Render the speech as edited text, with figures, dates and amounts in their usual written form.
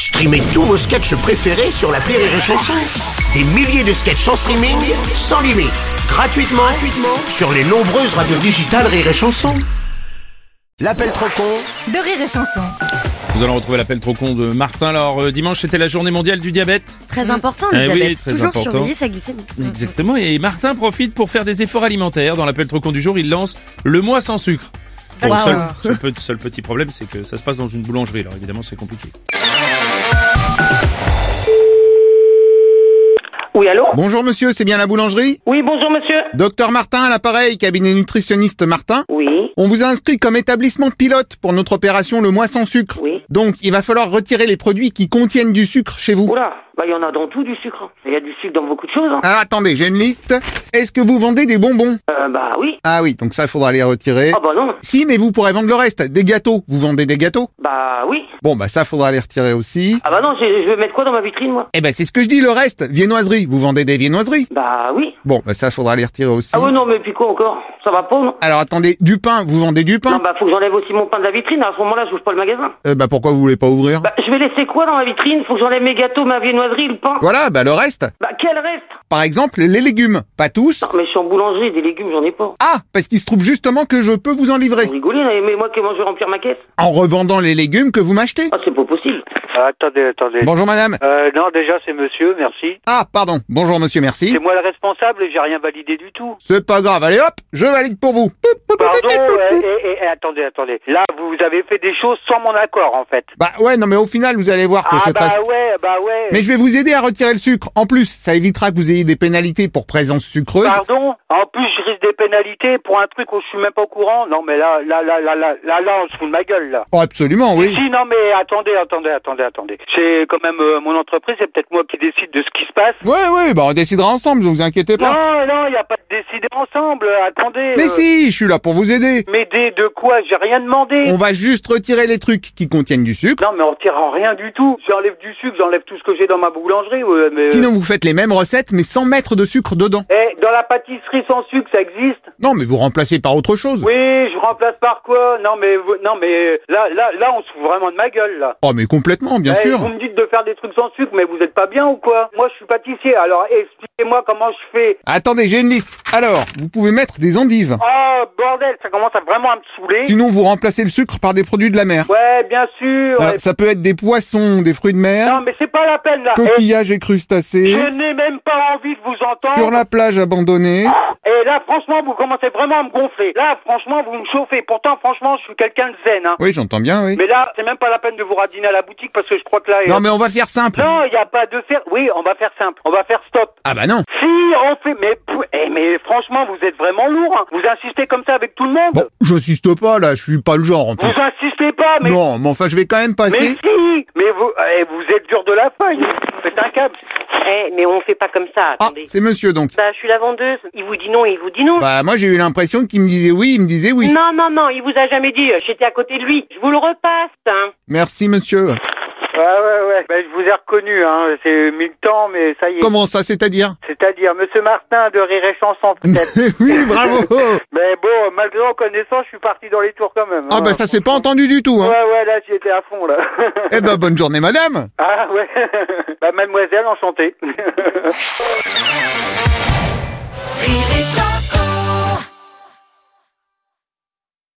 Streamez tous vos sketchs préférés sur l'appli Rire et Chanson. Des milliers de sketchs en streaming, sans limite, gratuitement sur les nombreuses radios digitales Rire et Chanson. L'appel trop con de Rire et Chanson. Nous allons retrouver l'appel trop con de Martin. Alors dimanche c'était la journée mondiale du diabète. Très important le diabète, oui, très toujours important. surveiller sa glycémie. Exactement, et Martin profite pour faire des efforts alimentaires. Dans l'appel trop con du jour, il lance le mois sans sucre. Bon, Wow. seul petit problème, c'est que ça se passe dans une boulangerie, alors évidemment c'est compliqué. Oui, allô? Bonjour monsieur, c'est bien la boulangerie? Oui, bonjour monsieur. Docteur Martin à l'appareil, cabinet nutritionniste Martin. Oui, On vous a inscrit comme établissement pilote pour notre opération Le Mois sans sucre. oui. Donc, il va falloir retirer les produits qui contiennent du sucre chez vous. Oula, bah il y en a dans tout du sucre. Il y a du sucre dans beaucoup de choses. Hein. Alors attendez, j'ai une liste. Est-ce que vous vendez des bonbons? Bah oui. Ah oui, donc ça, il faudra les retirer. Ah bah non. Si, mais vous pourrez vendre le reste. Des gâteaux. Vous vendez des gâteaux? Bah oui. Bon, bah ça, faudra les retirer aussi. Ah bah non, je vais mettre quoi dans ma vitrine moi? Eh ben, c'est ce que je dis, le reste. Viennoiserie. Vous vendez des viennoiseries? Bah oui. Bon, bah ça, faudra les retirer aussi. Ah ouais non, mais puis quoi encore? Ça va pas non? Alors attendez, du pain. Vous vendez du pain? Non bah faut que j'enlève aussi mon pain de la vitrine. À ce moment-là, j'ouvre pas le magasin. Bah pourquoi vous voulez pas ouvrir? Bah je vais laisser quoi dans ma vitrine? Faut que j'enlève mes gâteaux, ma viennoiserie, le pain. Voilà, bah le reste. Bah quel reste? Par exemple, les légumes. Pas tous. Non mais je suis en boulangerie, des légumes j'en ai pas. Ah, parce qu'il se trouve justement que je peux vous en livrer. Vous rigolez, mais moi comment je vais remplir ma caisse? En revendant les légumes que vous m'achetez. Ah c'est pas possible. Attendez. Bonjour madame. Non, déjà c'est monsieur, merci. Ah, pardon. Bonjour monsieur, merci. C'est moi le responsable et j'ai rien validé du tout. C'est pas grave, allez hop, je valide pour vous. Pardon, attendez. Là, vous avez fait des choses sans mon accord, en fait. Bah ouais, non mais au final, vous allez voir que c'est pas... Bah ouais. Mais je vais vous aider à retirer le sucre. En plus, ça évitera que vous ayez des pénalités pour présence sucreuse. Pardon? En plus, je risque des pénalités pour un truc où je suis même pas au courant. Non, mais là, on se fout de ma gueule, là. Oh, absolument, oui. Si, non, mais attendez. C'est quand même mon entreprise, c'est peut-être moi qui décide de ce qui se passe. Ouais, bah on décidera ensemble, ne vous inquiétez pas. Non, y a pas de décider ensemble, attendez. Mais si, je suis là pour vous aider. M'aider de quoi? J'ai rien demandé. On va juste retirer les trucs qui contiennent du sucre. Non, mais on retire rien du tout. J'enlève du sucre, j'enlève tout ce que j'ai dans ma boulangerie. Mais... Sinon, vous faites les mêmes recettes, mais sans mettre de sucre dedans. Dans la pâtisserie sans sucre, ça existe? Non, mais vous remplacez par autre chose. Oui, je remplace par quoi? Non, mais là, on se fout vraiment de ma gueule, là. Oh, mais complètement, bien sûr. Vous me dites de faire des trucs sans sucre, mais vous êtes pas bien ou quoi? Moi, je suis pâtissier, alors expliquez-moi comment je fais. Attendez, j'ai une liste. Alors, vous pouvez mettre des endives. Oh, bordel, ça commence à vraiment à me saouler. Sinon, vous remplacez le sucre par des produits de la mer. Ouais, bien sûr. Ça peut être des poissons, des fruits de mer, Non, mais c'est pas la peine, là. coquillages et crustacés, Je n'ai même pas envie de vous entendre. sur la plage abandonnée. Et là, franchement, vous commencez vraiment à me gonfler. Là, franchement, vous me chauffez. Pourtant, franchement, je suis quelqu'un de zen, hein. Oui, j'entends bien, oui. Mais là, c'est même pas la peine de vous radiner à la boutique parce que je crois que là... Non, mais on va faire simple. Non, il y a pas de faire... Oui, on va faire simple. On va faire stop. Ah bah non. Si, on fait... Mais franchement, vous êtes vraiment lourd, hein. Vous insistez comme ça avec tout le monde. Bon, j'insiste pas, là, je suis pas le genre, en plus. Vous insistez pas, mais... Non, mais enfin, je vais quand même Mais passer. si. Mais vous êtes dur de la feuille. Faites un câble. Mais on fait pas comme ça, Ah, attendez. c'est monsieur, donc. Bah je suis la vendeuse. Il vous dit non, il vous dit non. Bah, moi, j'ai eu l'impression qu'il me disait oui, il me disait oui. Non, il vous a jamais dit. J'étais à côté de lui. Je vous le repasse, hein. Merci, monsieur. Ouais. Ben, je vous ai reconnu, hein. C'est 1000 temps, mais ça y est. Comment ça, c'est-à-dire? C'est-à-dire, Monsieur Martin de Rire et Chanson, peut-être. Oui, bravo. Mais bon, malgré en connaissance, je suis parti dans les tours quand même. Ah bah, ça s'est pas entendu du tout, hein. Ouais, là, j'y étais à fond, là. Eh ben, bonne journée, madame. Ah, ouais. Bah, mademoiselle, enchantée. Rire et Chanson.